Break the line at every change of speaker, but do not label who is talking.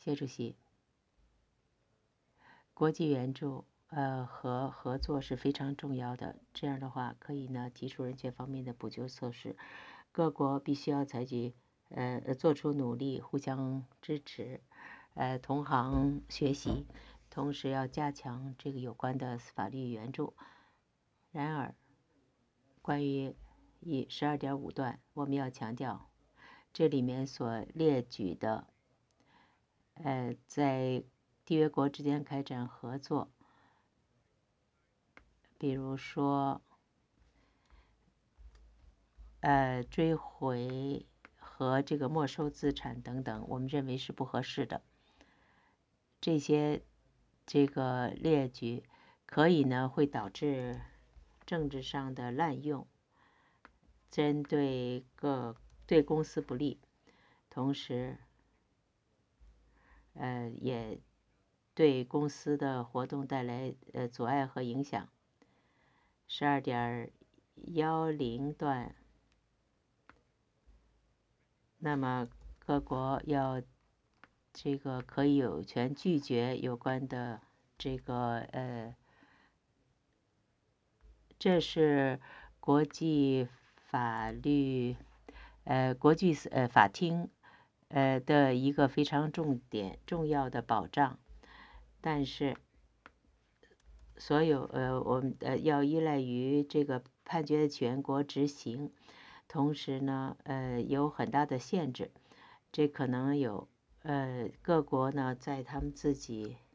谢主席。国际援助和合作是非常重要的，这样的话可以呢提出人权方面的补救措施。各国必须要采取做出努力，互相支持，同行学习，同时要加强这个有关的法律援助。然而，关于12.5段，我们要强调，这里面所列举的，在缔约国之间开展合作，比如说，追回和这个没收资产等等，我们认为是不合适的。这些这个列举可以呢会导致政治上的滥用，针对对公司不利，同时也对公司的活动带来阻碍和影响。12.10段，那么各国要这个可以有权拒绝有关的这个这是国际法律国际法庭的一个非常重要的保障，但是所有我们要依赖于这个判决的起源国执行，同时呢有很大的限制，这可能有各国呢在他们自己